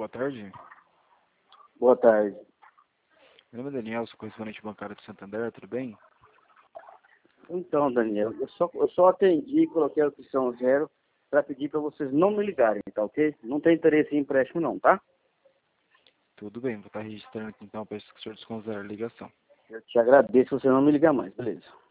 Boa tarde. Boa tarde. Meu nome é Daniel, sou correspondente bancário do Santander, tudo bem? Então, Daniel, eu só atendi e coloquei a opção 0 para pedir para vocês não me ligarem, tá ok? Não tem interesse em empréstimo não, tá? Tudo bem, vou estar registrando aqui então para que o senhor desconsiderar a ligação. Eu te agradeço se você não me ligar mais, beleza?